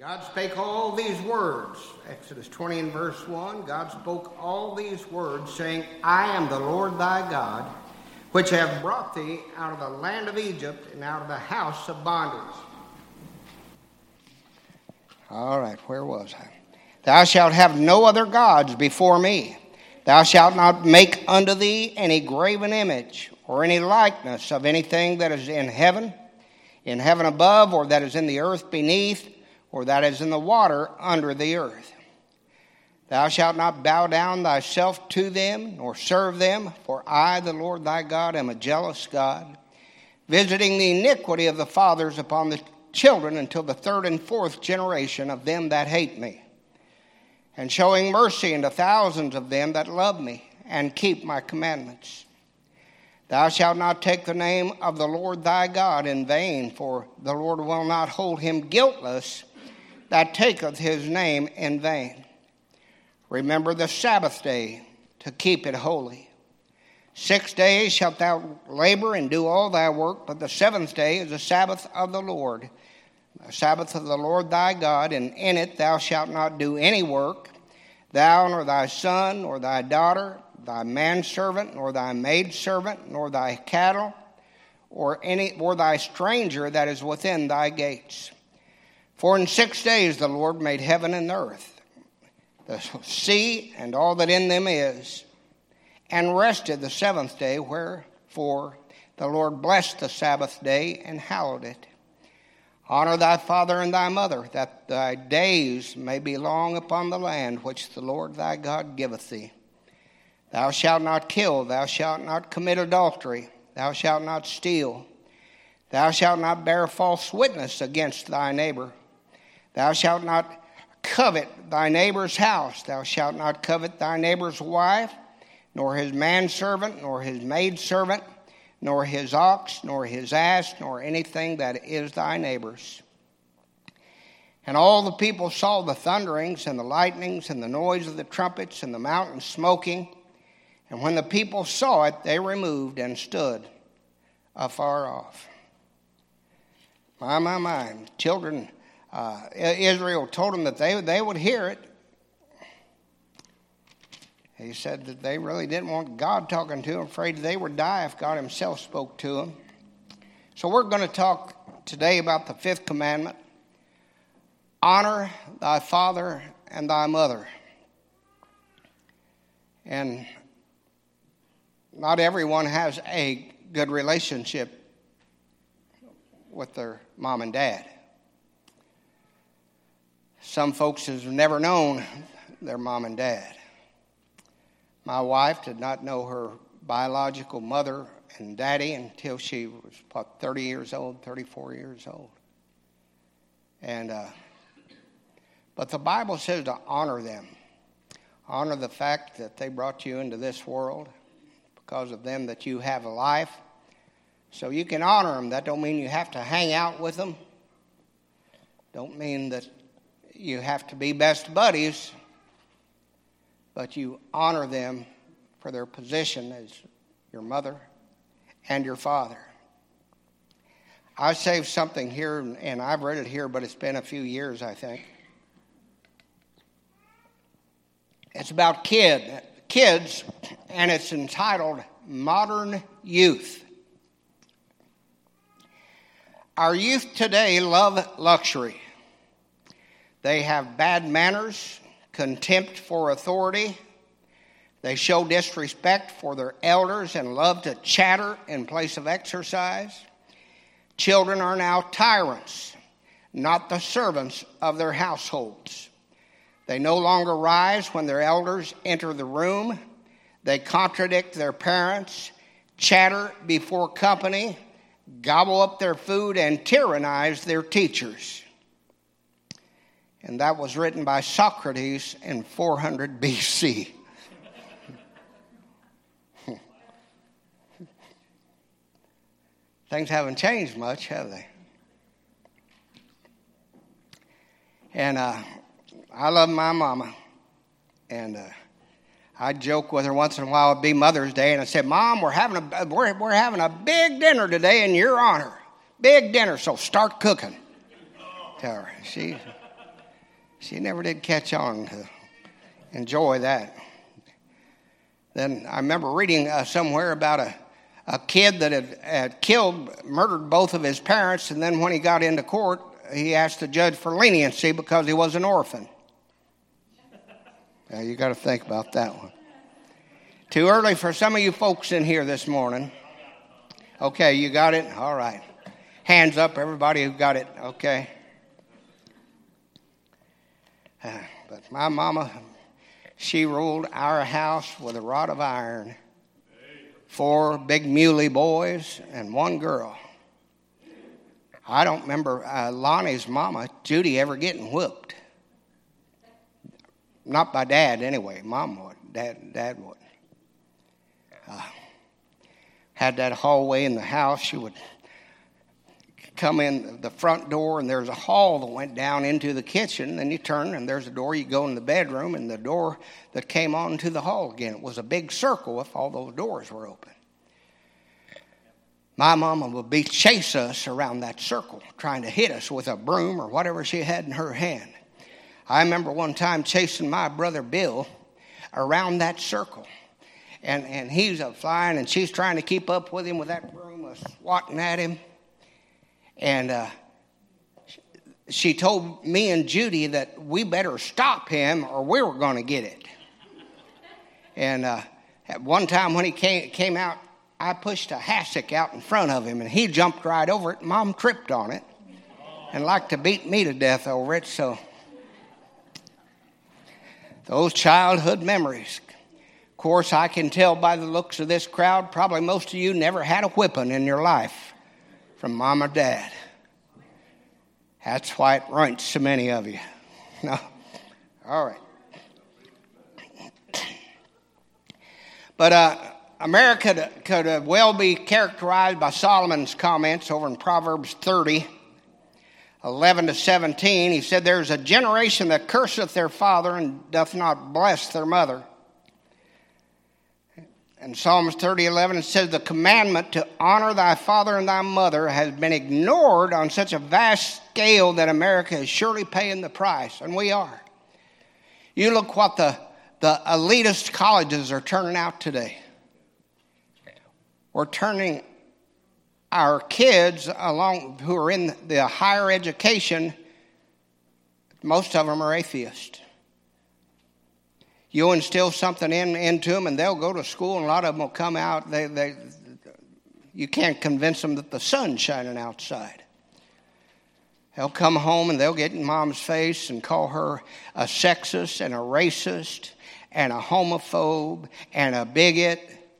God spake all these words. Exodus 20 and verse 1. God spoke all these words, saying, I am the Lord thy God, which have brought thee out of the land of Egypt and out of the house of bondage. All right, where was I? Thou shalt have no other gods before me. Thou shalt not make unto thee any graven image, or any likeness of anything that is in heaven above, or that is in the earth beneath, or that is in the water under the earth. Thou shalt not bow down thyself to them, nor serve them, for I, the Lord thy God, am a jealous God, visiting the iniquity of the fathers upon the children until the third and fourth generation of them that hate me, and showing mercy unto thousands of them that love me and keep my commandments. Thou shalt not take the name of the Lord thy God in vain, for the Lord will not hold him guiltless that taketh his name in vain. Remember the Sabbath day to keep it holy. 6 days shalt thou labor and do all thy work, but the seventh day is the Sabbath of the Lord, the Sabbath of the Lord thy God, and in it thou shalt not do any work, thou nor thy son nor thy daughter, thy manservant nor thy maidservant, nor thy cattle, or thy stranger that is within thy gates. For in 6 days the Lord made heaven and earth, the sea and all that in them is, and rested the seventh day, wherefore the Lord blessed the Sabbath day and hallowed it. Honor thy father and thy mother, that thy days may be long upon the land which the Lord thy God giveth thee. Thou shalt not kill, thou shalt not commit adultery, thou shalt not steal, thou shalt not bear false witness against thy neighbor. Thou shalt not covet thy neighbor's house. Thou shalt not covet thy neighbor's wife, nor his manservant, nor his maidservant, nor his ox, nor his ass, nor anything that is thy neighbor's. And all the people saw the thunderings and the lightnings and the noise of the trumpets and the mountain smoking. And when the people saw it, they removed and stood afar off. My. Children, Israel told them that they would hear it. He said that they really didn't want God talking to them, afraid they would die if God himself spoke to them. So we're going to talk today about the fifth commandment. Honor thy father and thy mother. And not everyone has a good relationship with their mom and dad. Some folks have never known their mom and dad. My wife did not know her biological mother and daddy until she was about 30 years old, 34 years old. But the Bible says to honor them. Honor the fact that they brought you into this world. Because of them that you have a life. So you can honor them. That don't mean you have to hang out with them. Don't mean that you have to be best buddies. But you honor them for their position as your mother and your father. I saved something here, and I've read it here, but it's been a few years, I think. It's about kids, and it's entitled Modern Youth. Our youth today love luxury. They have bad manners, contempt for authority. They show disrespect for their elders and love to chatter in place of exercise. Children are now tyrants, not the servants of their households. They no longer rise when their elders enter the room. They contradict their parents, chatter before company, gobble up their food, and tyrannize their teachers. And that was written by Socrates in 400 BC. Things haven't changed much, have they? And I love my mama. And I joke with her once in a while. It'd be Mother's Day, and I said, "Mom, we're having a big dinner today in your honor. Big dinner, so start cooking." Tell her. She never did catch on to enjoy that. Then I remember reading somewhere about a kid that had murdered both of his parents, and then when he got into court, he asked the judge for leniency because he was an orphan. Now, you got to think about that one. Too early for some of you folks in here this morning. Okay, you got it? All right. Hands up, everybody who got it. Okay. But my mama, she ruled our house with a rod of iron. 4 big muley boys and 1 girl. I don't remember Lonnie's mama, Judy, ever getting whooped. Not by Dad, anyway. Mom would. Dad would. Had that hallway in the house. She would come in the front door, and there's a hall that went down into the kitchen. Then you turn, and there's a door. You go in the bedroom, and the door that came on to the hall again. It was a big circle if all those doors were open. My mama would chase us around that circle, trying to hit us with a broom or whatever she had in her hand. I remember one time chasing my brother Bill around that circle. And he's flying, and she's trying to keep up with him with that broom, swatting at him. And she told me and Judy that we better stop him or we were going to get it. And at one time when he came out, I pushed a hassock out in front of him, and he jumped right over it. Mom tripped on it and liked to beat me to death over it. So those childhood memories. Of course, I can tell by the looks of this crowd, probably most of you never had a whipping in your life from Mom or Dad. That's why it runs so many of you. No. All right. But America could well be characterized by Solomon's comments over in Proverbs 30, 11 to 17. He said, "There's a generation that curseth their father and doth not bless their mother." In Psalms 30:11, it says, "The commandment to honor thy father and thy mother has been ignored on such a vast scale that America is surely paying the price." And we are. You look what the elitist colleges are turning out today. We're turning our kids along who are in the higher education. Most of them are atheists. You instill something into them, and they'll go to school, and a lot of them will come out. You can't convince them that the sun's shining outside. They'll come home, and they'll get in Mom's face and call her a sexist and a racist and a homophobe and a bigot.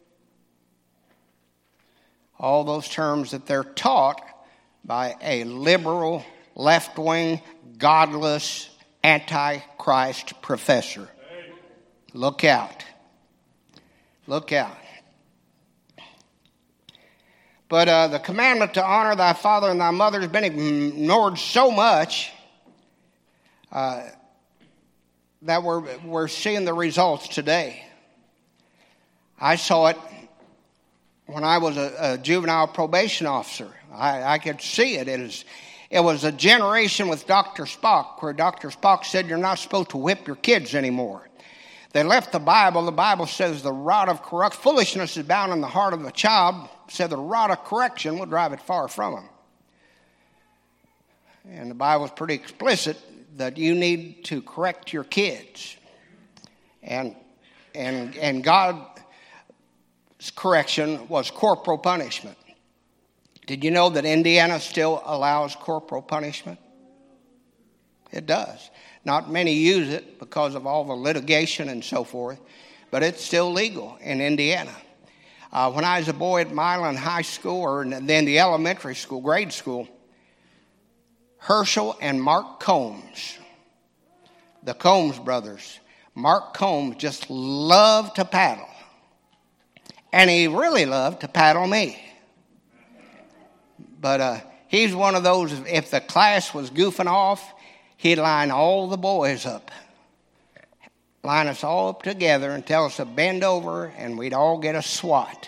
All those terms that they're taught by a liberal, left-wing, godless, antichrist professor. Look out. Look out. But the commandment to honor thy father and thy mother has been ignored so much that we're seeing the results today. I saw it when I was a juvenile probation officer. I could see it. It was a generation with Dr. Spock, where Dr. Spock said you're not supposed to whip your kids anymore. They left the Bible. The Bible says the rod of foolishness is bound in the heart of a child. Said the rod of correction will drive it far from him. And the Bible is pretty explicit that you need to correct your kids. And God's correction was corporal punishment. Did you know that Indiana still allows corporal punishment? It does. Not many use it because of all the litigation and so forth, but it's still legal in Indiana. When I was a boy at Milan High School, or then the elementary school, grade school, Herschel and Mark Combs, the Combs brothers, Mark Combs just loved to paddle. And he really loved to paddle me. But he's one of those, if the class was goofing off, he'd line all the boys up, line us all up together and tell us to bend over, and we'd all get a swat.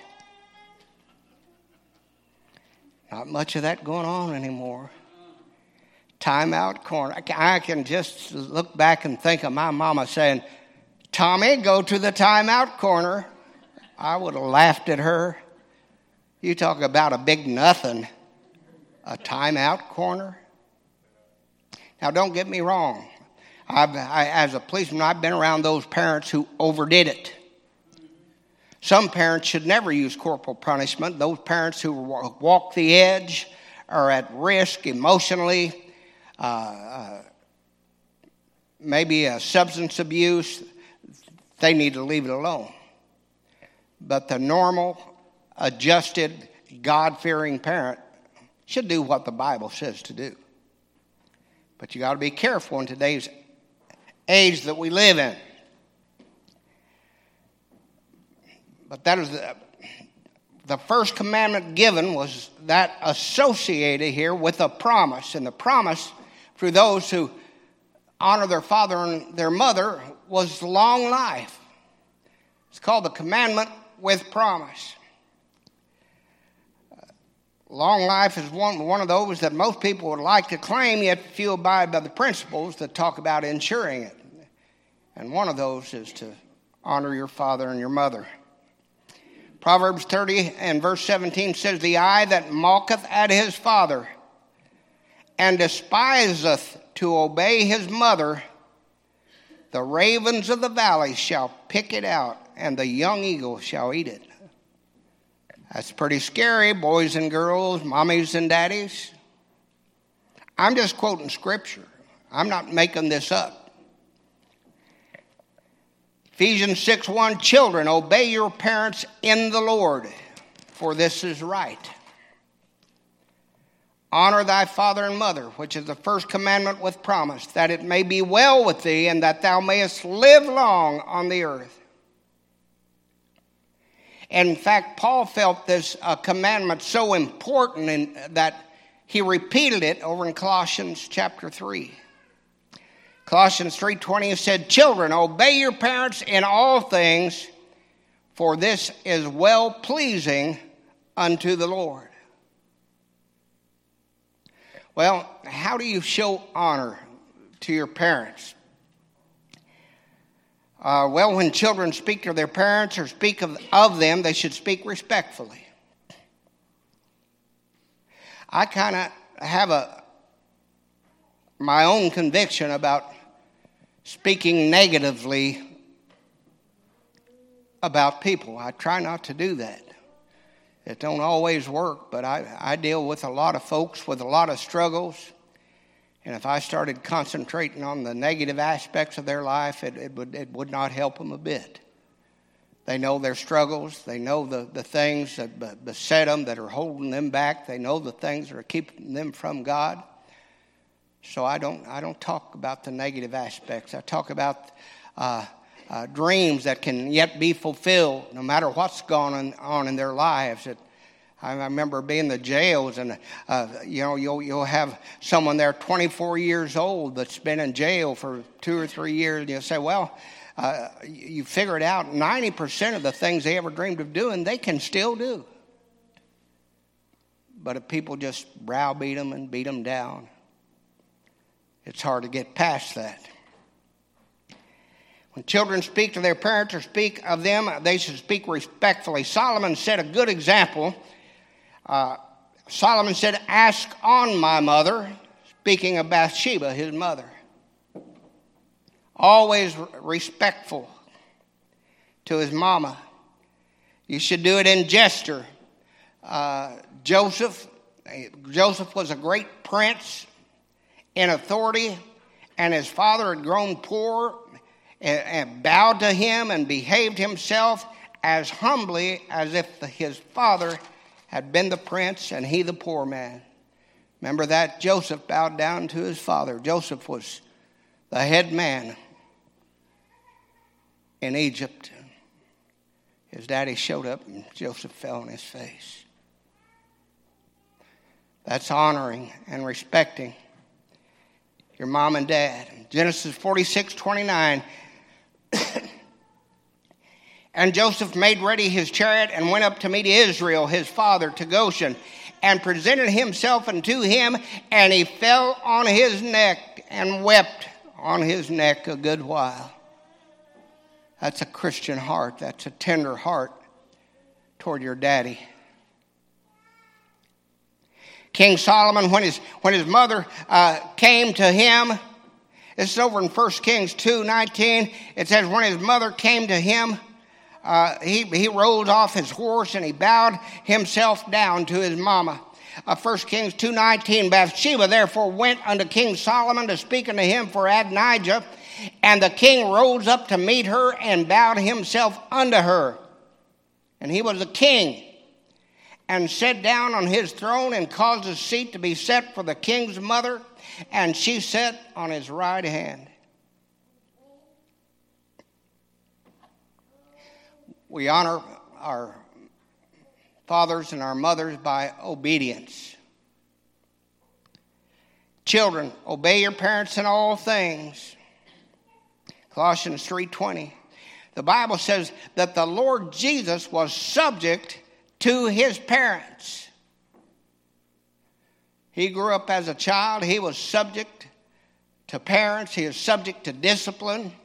Not much of that going on anymore. Timeout corner. I can just look back and think of my mama saying, Tommy, go to the timeout corner. I would have laughed at her. You talk about a big nothing. A timeout corner? Now, don't get me wrong. As a policeman, I've been around those parents who overdid it. Some parents should never use corporal punishment. Those parents who walk the edge are at risk emotionally, maybe a substance abuse. They need to leave it alone. But the normal, adjusted, God-fearing parent should do what the Bible says to do. But you got to be careful in today's age that we live in. But that is the first commandment given was that associated here with a promise. And the promise for those who honor their father and their mother was long life. It's called the commandment with promise. Long life is one of those that most people would like to claim, yet few abide by the principles that talk about ensuring it. And one of those is to honor your father and your mother. Proverbs 30 and verse 17 says, the eye that mocketh at his father and despiseth to obey his mother, the ravens of the valley shall pick it out, and the young eagle shall eat it. That's pretty scary, boys and girls, mommies and daddies. I'm just quoting scripture. I'm not making this up. Ephesians 6:1, children, obey your parents in the Lord, for this is right. Honor thy father and mother, which is the first commandment with promise, that it may be well with thee, and that thou mayest live long on the earth. In fact, Paul felt this commandment so important that he repeated it over in Colossians chapter 3. Colossians 3:20 said, children, obey your parents in all things, for this is well-pleasing unto the Lord. Well, how do you show honor to your parents? Well, when children speak to their parents or speak of them, they should speak respectfully. I kind of have my own conviction about speaking negatively about people. I try not to do that. It don't always work, but I deal with a lot of folks with a lot of struggles. And if I started concentrating on the negative aspects of their life, it would not help them a bit. They know their struggles. They know the things that beset them, that are holding them back. They know the things that are keeping them from God. So I don't talk about the negative aspects. I talk about dreams that can yet be fulfilled, no matter what's going on in their lives. I remember being in the jails, and you'll have someone there 24 years old that's been in jail for 2 or 3 years, and you'll say, well, you figured out 90% of the things they ever dreamed of doing, they can still do. But if people just browbeat them and beat them down, it's hard to get past that. When children speak to their parents or speak of them, they should speak respectfully. Solomon set a good example. Solomon said, ask on my mother, speaking of Bathsheba, his mother. Always respectful to his mama. You should do it in gesture. Joseph was a great prince in authority, and his father had grown poor and bowed to him and behaved himself as humbly as if his father had been the prince and he the poor man. Remember that? Joseph bowed down to his father. Joseph was the head man in Egypt. His daddy showed up and Joseph fell on his face. That's honoring and respecting your mom and dad. Genesis 46:29. And Joseph made ready his chariot and went up to meet Israel, his father, to Goshen. and presented himself unto him, and he fell on his neck and wept on his neck a good while. That's a Christian heart. That's a tender heart toward your daddy. King Solomon, when his mother came to him, this is over in 1 Kings 2:19. It says, when his mother came to him, he rolled off his horse and he bowed himself down to his mama. 1 Kings 2:19, Bathsheba therefore went unto King Solomon to speak unto him for Adonijah, and the king rose up to meet her and bowed himself unto her. And he was a king, and sat down on his throne, and caused a seat to be set for the king's mother, and she sat on his right hand. We honor our fathers and our mothers by obedience. Children, obey your parents in all things. Colossians 3:20. The Bible says that the Lord Jesus was subject to his parents. He grew up as a child. He was subject to parents. He was subject to discipline.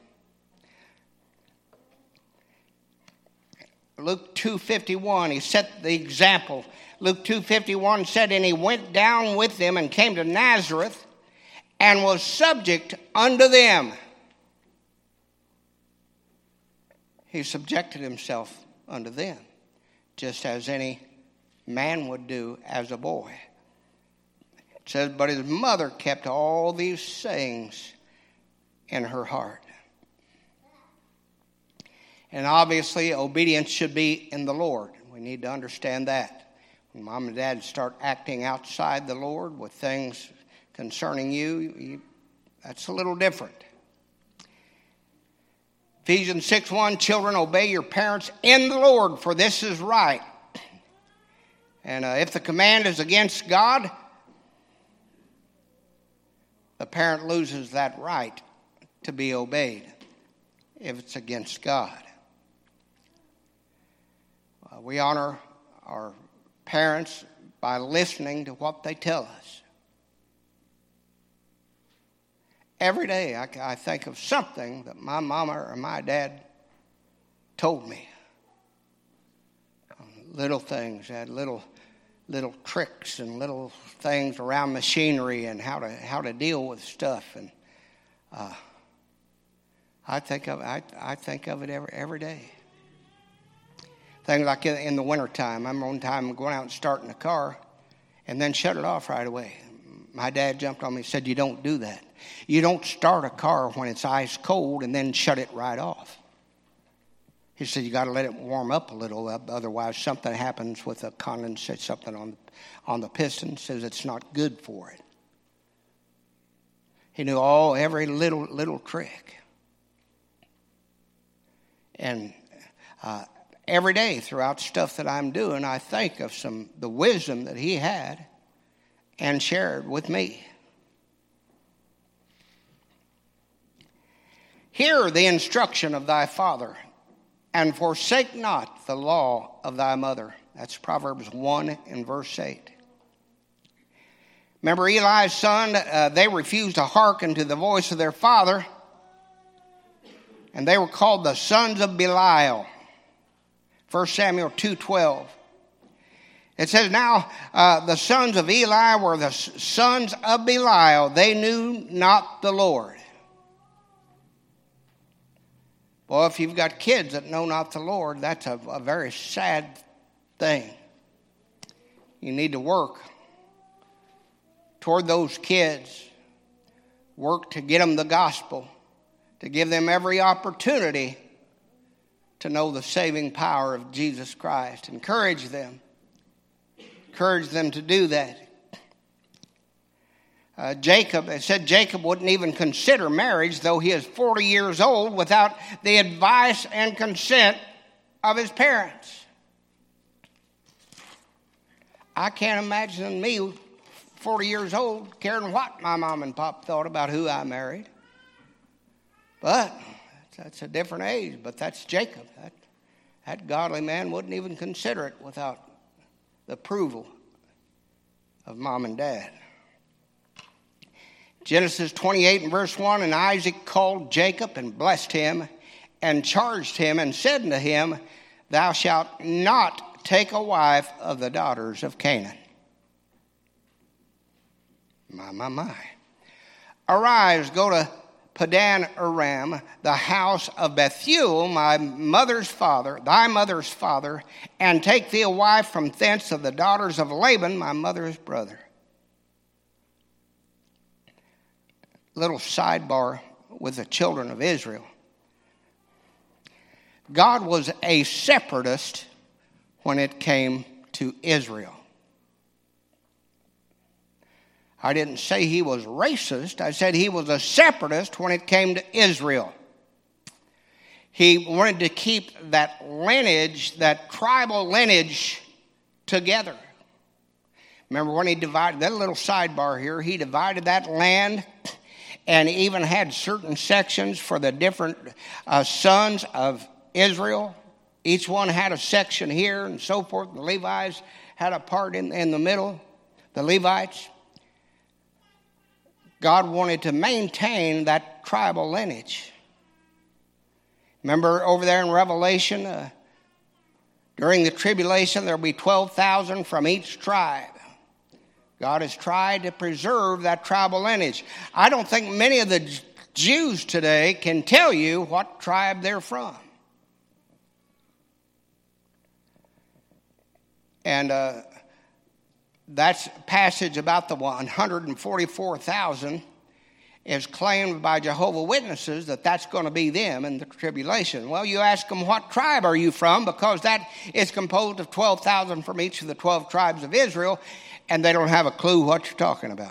Luke 2:51, he set the example. Luke 2:51 said, and he went down with them and came to Nazareth and was subject unto them. He subjected himself unto them, just as any man would do as a boy. It says, but his mother kept all these sayings in her heart. And obviously, obedience should be in the Lord. We need to understand that. When mom and dad start acting outside the Lord with things concerning you, that's a little different. Ephesians 6:1, children, obey your parents in the Lord, for this is right. And if the command is against God, the parent loses that right to be obeyed if it's against God. We honor our parents by listening to what they tell us. Every day I think of something that my mama or my dad told me. Little things, had little tricks and little things around machinery and how to deal with stuff. And I think of it every day. Things like in the wintertime. I remember one time going out and starting a car and then shut it off right away. My dad jumped on me and said, you don't do that. You don't start a car when it's ice cold and then shut it right off. He said, you got to let it warm up a little, otherwise something happens with a condensate, something on the piston, says it's not good for it. He knew every little trick. And every day throughout stuff that I'm doing, I think of the wisdom that he had and shared with me. Hear the instruction of thy father, and forsake not the law of thy mother. That's Proverbs 1 and verse 8. Remember Eli's son, they refused to hearken to the voice of their father, and they were called the sons of Belial. 1 Samuel 2:12. It says, now the sons of Eli were the sons of Belial. They knew not the Lord. Well, if you've got kids that know not the Lord, that's a very sad thing. You need to work toward those kids. Work to get them the gospel. To give them every opportunity to know the saving power of Jesus Christ. Encourage them. Encourage them to do that. It said Jacob wouldn't even consider marriage, though he is 40 years old, without the advice and consent of his parents. I can't imagine me, 40 years old, caring what my mom and pop thought about who I married. But that's a different age, but that's Jacob. That godly man wouldn't even consider it without the approval of mom and dad. Genesis 28 and verse 1, and Isaac called Jacob and blessed him and charged him and said unto him, thou shalt not take a wife of the daughters of Canaan. My. Arise, go to Padan Aram, the house of Bethuel, thy mother's father, and take thee a wife from thence of the daughters of Laban, my mother's brother. Little sidebar with the children of Israel. God was a separatist when it came to Israel. I didn't say he was racist. I said he was a separatist when it came to Israel. He wanted to keep that lineage, that tribal lineage, together. Remember when he divided, that little sidebar here, he divided that land and even had certain sections for the different sons of Israel. Each one had a section here and so forth. The Levites had a part in the middle, the Levites. God wanted to maintain that tribal lineage. Remember over there in Revelation, during the tribulation, there will be 12,000 from each tribe. God has tried to preserve that tribal lineage. I don't think many of the Jews today can tell you what tribe they're from. And that passage about the 144,000 is claimed by Jehovah's Witnesses that that's going to be them in the tribulation. Well, you ask them, what tribe are you from? Because that is composed of 12,000 from each of the 12 tribes of Israel, and they don't have a clue what you're talking about.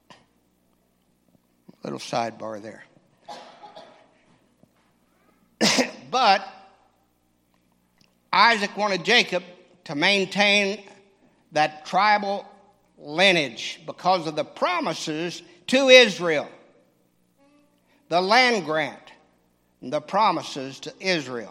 Little sidebar there. But Isaac wanted Jacob to maintain that tribal lineage because of the promises to Israel. The land grant, the promises to Israel.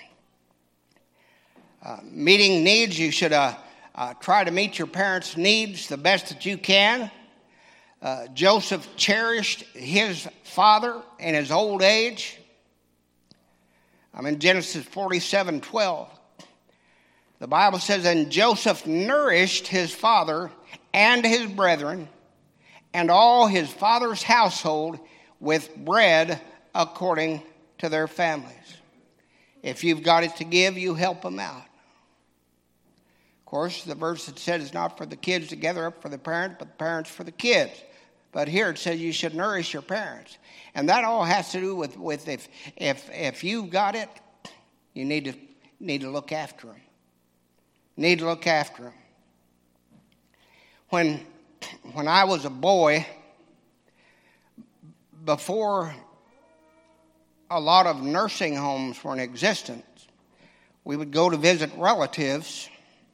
Meeting needs, you should try to meet your parents' needs the best that you can. Joseph cherished his father in his old age. I'm in Genesis 47:12. The Bible says, and Joseph nourished his father and his brethren and all his father's household with bread according to their families. If you've got it to give, you help them out. Of course, the verse that said it's not for the kids to gather up for the parents, but the parents for the kids. But here it says you should nourish your parents. And that all has to do with if you've got it, you need to look after them. Need to look after them. When I was a boy, before a lot of nursing homes were in existence, we would go to visit relatives,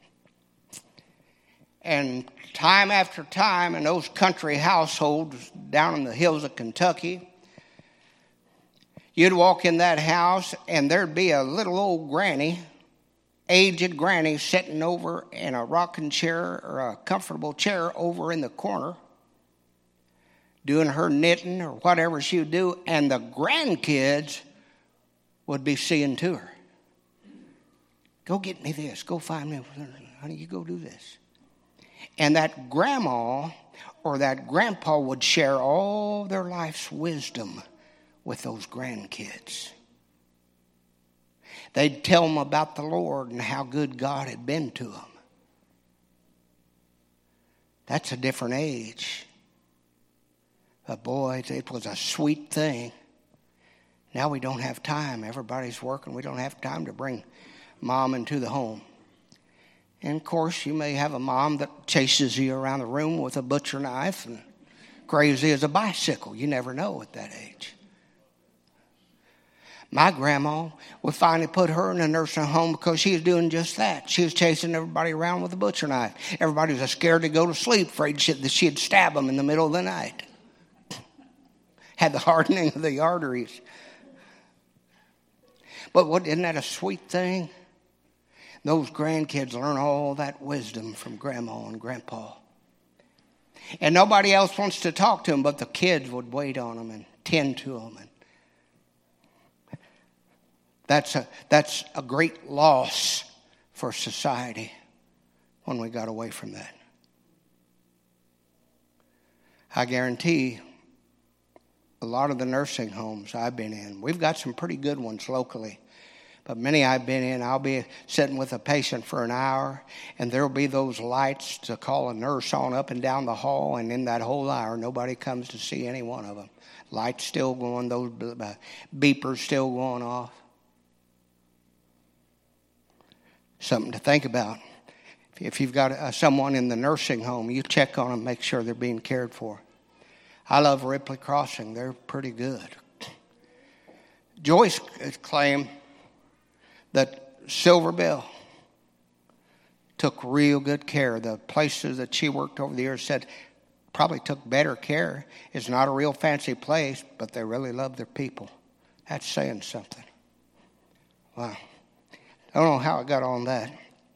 and time after time in those country households down in the hills of Kentucky, you'd walk in that house and there'd be a little old granny, aged granny, sitting over in a rocking chair or a comfortable chair over in the corner, doing her knitting or whatever she would do, and the grandkids would be seeing to her. Go get me this. Go find me. Honey, you go do this. And that grandma or that grandpa would share all their life's wisdom with those grandkids. They'd tell them about the Lord and how good God had been to them. That's a different age. But boy, it was a sweet thing. Now we don't have time. Everybody's working. We don't have time to bring mom into the home. And of course, you may have a mom that chases you around the room with a butcher knife and crazy as a bicycle. You never know at that age. My grandma would finally put her in a nursing home because she was doing just that. She was chasing everybody around with a butcher knife. Everybody was scared to go to sleep, afraid that she'd stab them in the middle of the night. Had the hardening of the arteries. But isn't that a sweet thing? Those grandkids learn all that wisdom from grandma and grandpa. And nobody else wants to talk to them, but the kids would wait on them and tend to them. And that's a great loss for society when we got away from that. I guarantee a lot of the nursing homes I've been in, we've got some pretty good ones locally, but many I've been in, I'll be sitting with a patient for an hour, and there'll be those lights to call a nurse on up and down the hall, and in that whole hour, nobody comes to see any one of them. Lights still going, those beepers still going off. Something to think about. If you've got someone in the nursing home, you check on them, make sure they're being cared for. I love Ripley Crossing. They're pretty good. Joyce claimed that Silver Bell took real good care. The places that she worked over the years said probably took better care. It's not a real fancy place, but they really love their people. That's saying something. Wow. I don't know how I got on that.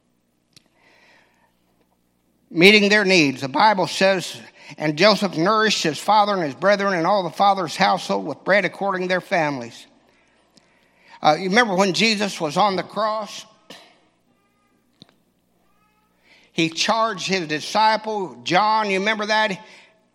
Meeting their needs. The Bible says, and Joseph nourished his father and his brethren and all the father's household with bread according to their families. You remember when Jesus was on the cross? He charged his disciple, John, you remember that? He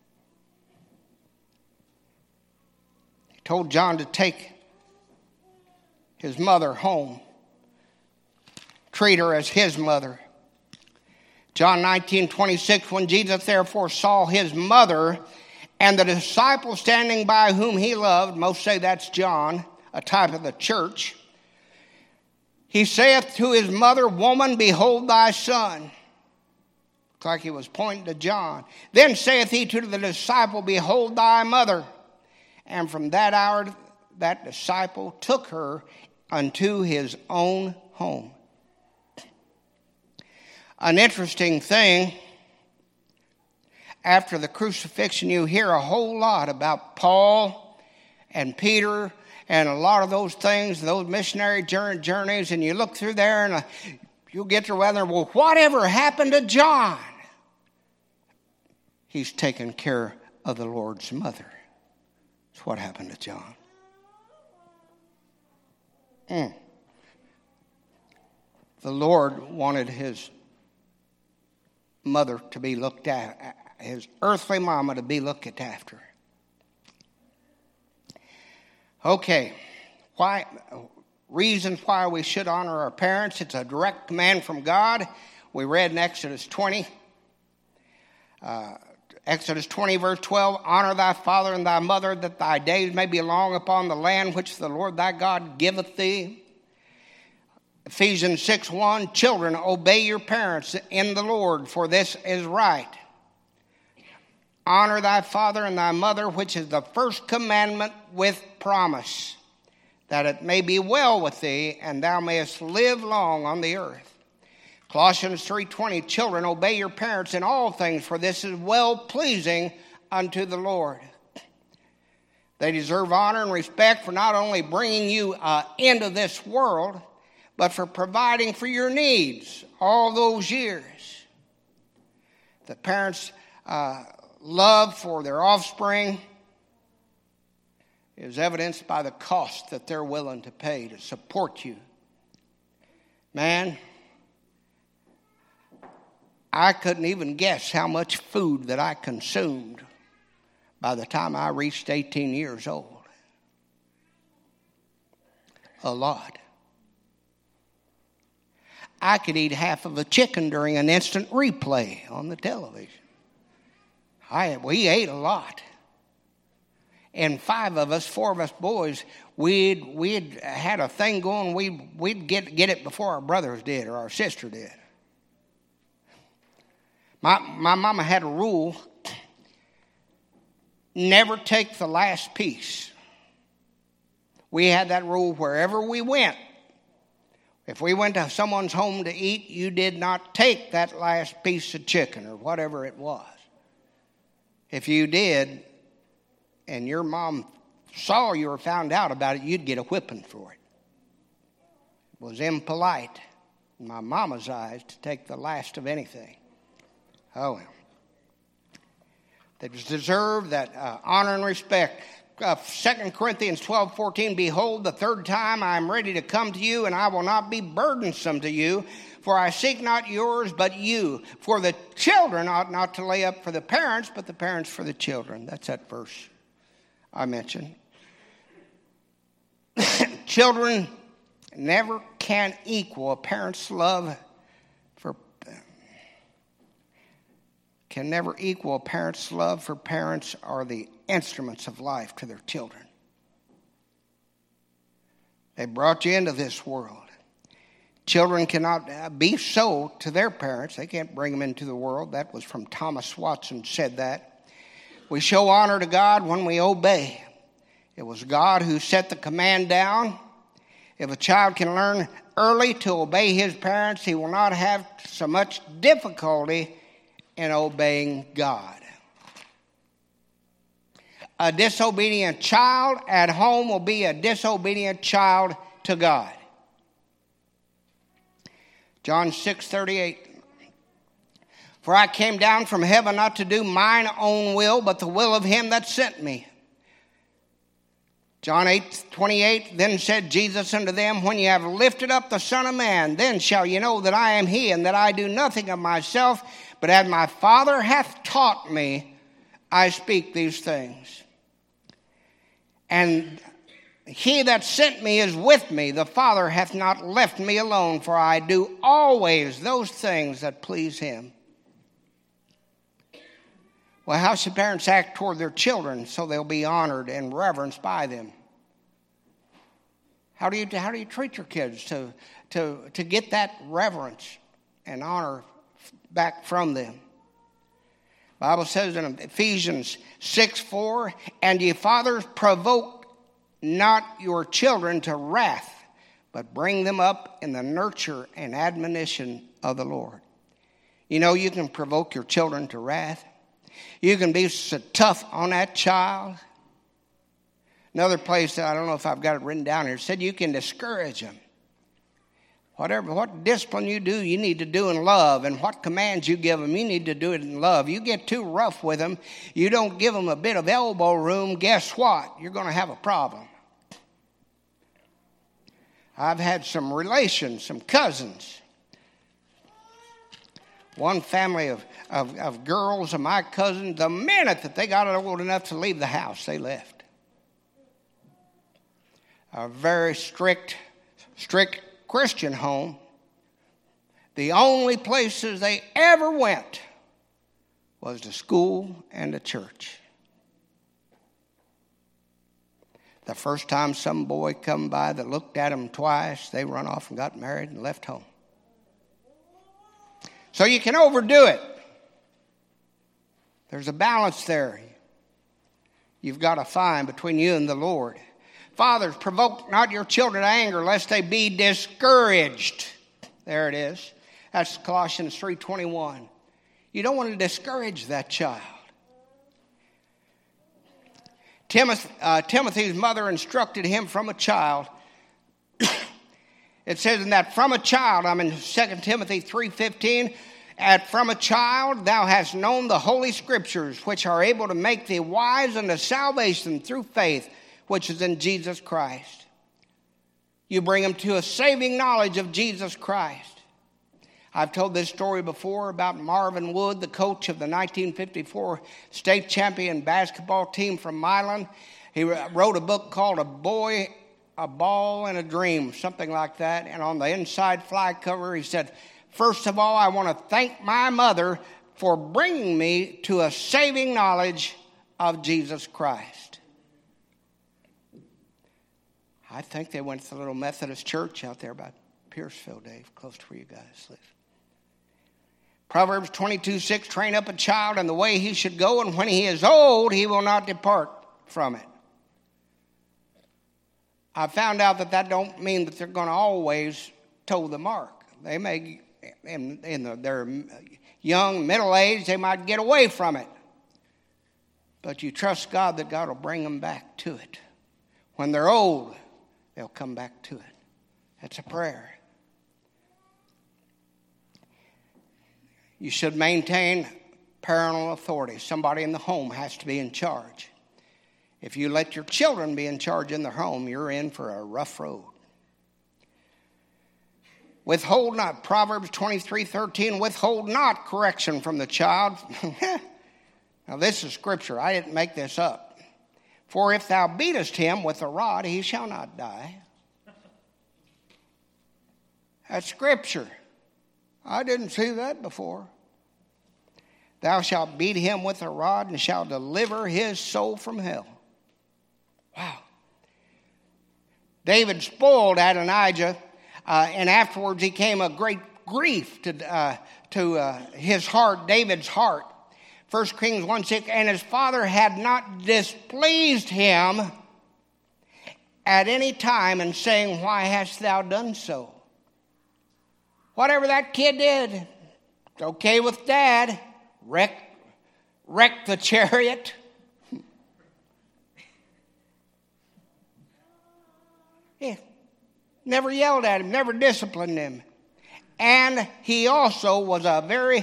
told John to take his mother home. Treat her as his mother. John 19:26, when Jesus therefore saw his mother and the disciple standing by whom he loved, most say that's John, a type of the church, he saith to his mother, Woman, behold thy son. Looks like he was pointing to John. Then saith he to the disciple, Behold thy mother. And from that hour that disciple took her unto his own home. An interesting thing, after the crucifixion, you hear a whole lot about Paul and Peter and a lot of those things, those missionary journeys, and you look through there and you'll get to whether, well, whatever happened to John? He's taken care of the Lord's mother. That's what happened to John. The Lord wanted his mother to be looked at, his earthly mama to be looked after. Okay, reasons why we should honor our parents. It's a direct command from God. We read in Exodus 20. Exodus 20, verse 12, Honor thy father and thy mother, that thy days may be long upon the land which the Lord thy God giveth thee. Ephesians 6:1, Children, obey your parents in the Lord, for this is right. Honor thy father and thy mother, which is the first commandment with promise, that it may be well with thee, and thou mayest live long on the earth. Colossians 3:20, Children, obey your parents in all things, for this is well-pleasing unto the Lord. They deserve honor and respect for not only bringing you into this world, but for providing for your needs all those years. The parents' love for their offspring is evidenced by the cost that they're willing to pay to support you. Man, I couldn't even guess how much food that I consumed by the time I reached 18 years old. A lot. I could eat half of a chicken during an instant replay on the television. We ate a lot. And four of us boys, we'd had a thing going. We'd get it before our brothers did or our sister did. My mama had a rule: never take the last piece. We had that rule wherever we went. If we went to someone's home to eat, you did not take that last piece of chicken or whatever it was. If you did, and your mom saw you or found out about it, you'd get a whipping for it. It was impolite in my mama's eyes to take the last of anything. Oh, well. They deserve that honor and respect. 2 Corinthians 12:14, behold, the third time I am ready to come to you, and I will not be burdensome to you, for I seek not yours, but you. For the children ought not to lay up for the parents, but the parents for the children. That's that verse I mentioned. Children never can equal a parent's love can never equal a parent's love for parents are the instruments of life to their children. They brought you into this world. Children cannot be so to their parents. They can't bring them into the world. That was from Thomas Watson said that. We show honor to God when we obey. It was God who set the command down. If a child can learn early to obey his parents, he will not have so much difficulty in obeying God. A disobedient child at home will be a disobedient child to God. John 6:38. For I came down from heaven not to do mine own will, but the will of him that sent me. John 8:28, then said Jesus unto them, when ye have lifted up the Son of Man, then shall ye know that I am he, and that I do nothing of myself, but as my Father hath taught me, I speak these things. And he that sent me is with me. The Father hath not left me alone, for I do always those things that please him. Well, how should parents act toward their children so they'll be honored and reverenced by them? How do you treat your kids to get that reverence and honor back from them? The Bible says in Ephesians 6:4, and ye fathers provoke not your children to wrath, but bring them up in the nurture and admonition of the Lord. You know, you can provoke your children to wrath. You can be so tough on that child. Another place, I don't know if I've got it written down here, said you can discourage them. What discipline you do, you need to do in love. And what commands you give them, you need to do it in love. You get too rough with them, you don't give them a bit of elbow room, guess what? You're going to have a problem. I've had some relations, some cousins. One family of girls of my cousins, the minute that they got old enough to leave the house, they left. A very strict Christian home. The only places they ever went was to school and to church. The first time some boy come by that looked at them twice, they run off and got married and left home. So you can overdo it. There's a balance there. You've got to find between you and the Lord. Fathers, provoke not your children to anger, lest they be discouraged. There it is. That's Colossians 3:21. You don't want to discourage that child. Timothy's mother instructed him from a child. It says in that from a child, I'm in 2 Timothy 3:15, from a child thou hast known the holy scriptures, which are able to make thee wise unto salvation through faith, which is in Jesus Christ. You bring them to a saving knowledge of Jesus Christ. I've told this story before about Marvin Wood, the coach of the 1954 state champion basketball team from Milan. He wrote a book called A Boy, a Ball, and a Dream, something like that. And on the inside fly cover, he said, first of all, I want to thank my mother for bringing me to a saving knowledge of Jesus Christ. I think they went to the little Methodist church out there by Pierceville, Dave, close to where you guys live. Proverbs 22:6, train up a child in the way he should go, and when he is old, he will not depart from it. I found out that don't mean that they're going to always toe the mark. They may, in their young, middle age, they might get away from it. But you trust God that God will bring them back to it. When they're old, they'll come back to it. That's a prayer. You should maintain Parental authority. Somebody in the home has to be in charge. If you let your children be in charge in their home, you're in for a rough road. Withhold not, Proverbs 23:13, withhold not correction from the child. Now this is scripture. I didn't make this up. For if thou beatest him with a rod, he shall not die. That's scripture. I didn't see that before. Thou shalt beat him with a rod and shalt deliver his soul from hell. Wow. David spoiled Adonijah, and afterwards he came a great grief to his heart, David's heart. 1 Kings 1:6, and his father had not displeased him at any time in saying, why hast thou done so? Whatever that kid did, it's okay with dad. Wreck the chariot. Yeah. Never yelled at him, never disciplined him. And he also was a very...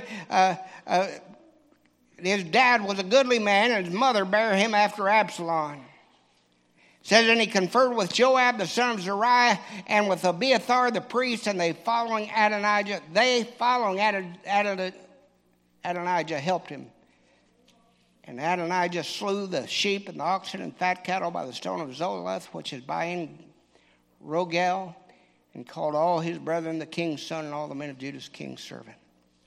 his dad was a goodly man, and his mother bare him after Absalom. It says, and he conferred with Joab, the son of Zeruiah, and with Abiathar, the priest, and they following Adonijah. Adonijah helped him. And Adonijah slew the sheep and the oxen and fat cattle by the stone of Zoleth, which is by En Rogel, and called all his brethren the king's son and all the men of Judah's king's servant.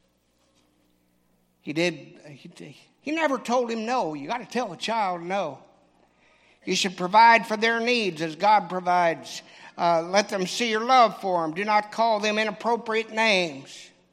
He never told him no. You got to tell a child no. You should provide for their needs as God provides. Let them see your love for them. Do not call them inappropriate names.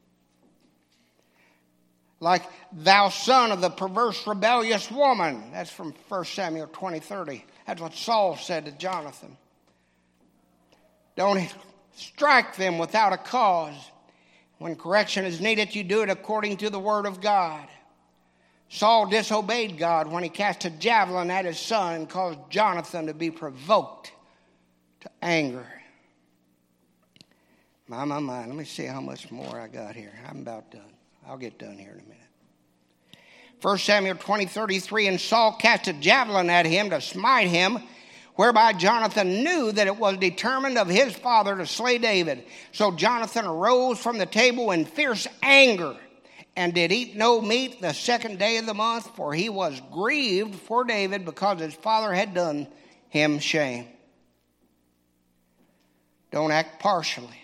Like, thou son of the perverse, rebellious woman. That's from 1 Samuel 20:30. That's what Saul said to Jonathan. Don't strike them without a cause. When correction is needed, you do it according to the word of God. Saul disobeyed God when he cast a javelin at his son and caused Jonathan to be provoked to anger. My. Let me see how much more I got here. I'm about done. I'll get done here in a minute. 1 Samuel 20:33, and Saul cast a javelin at him to smite him, whereby Jonathan knew that it was determined of his father to slay David. So Jonathan arose from the table in fierce anger, and did eat no meat the second day of the month, for he was grieved for David, because his father had done him shame. Don't act partially.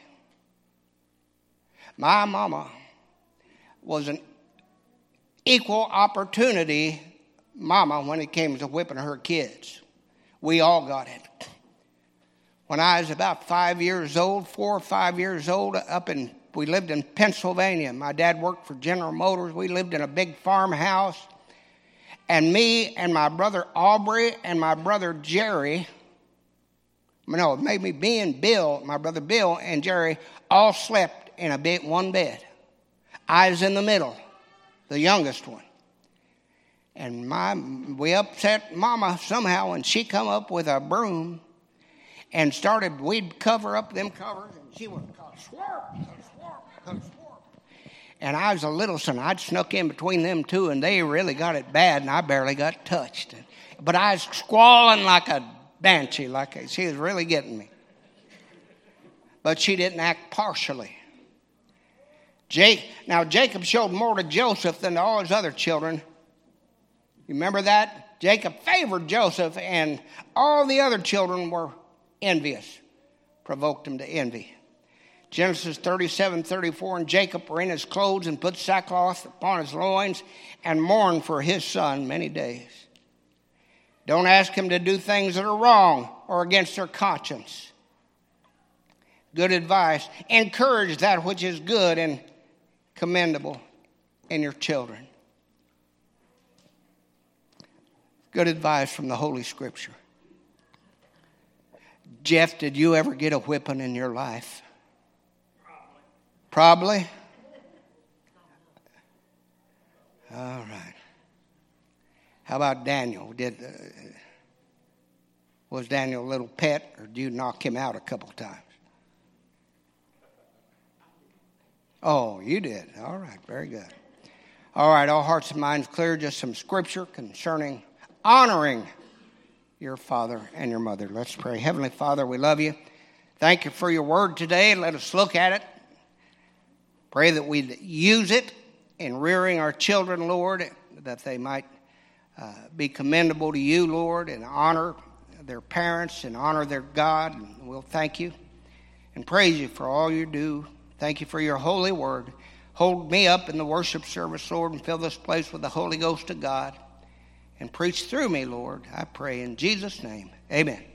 My mama was an equal opportunity mama when it came to whipping her kids. We all got it. When I was about 4 or 5 years old, we lived in Pennsylvania. My dad worked for General Motors. We lived in a big farmhouse. And me and my brother Aubrey and my brother Jerry, me and Bill, my brother Bill and Jerry, all slept in one bed. I was in the middle, the youngest one. And we upset Mama somehow, and she come up with a broom and we'd cover up them covers, and she would swarp. And I was a little son. I'd snuck in between them two, and they really got it bad, and I barely got touched. But I was squalling like a banshee, she was really getting me. But she didn't act partially. Now, Jacob showed more to Joseph than to all his other children. You remember that? Jacob favored Joseph, and all the other children were envious, provoked him to envy. Genesis 37:34, and Jacob rent his clothes and put sackcloth upon his loins and mourned for his son many days. Don't ask him to do things that are wrong or against their conscience. Good advice. Encourage that which is good and commendable in your children. Good advice from the Holy Scripture. Jeff, did you ever get a whipping in your life? Probably? All right. How about Daniel? Was Daniel a little pet, or did you knock him out a couple times? Oh, you did. All right, very good. All right, all hearts and minds clear. Just some scripture concerning honoring your father and your mother. Let's pray. Heavenly Father, we love you. Thank you for your word today. Let us look at it. Pray that we use it in rearing our children, Lord, that they might be commendable to you, Lord, and honor their parents and honor their God. And we'll thank you and praise you for all you do. Thank you for your holy word. Hold me up in the worship service, Lord, and fill this place with the Holy Ghost of God. And preach through me, Lord, I pray in Jesus' name. Amen.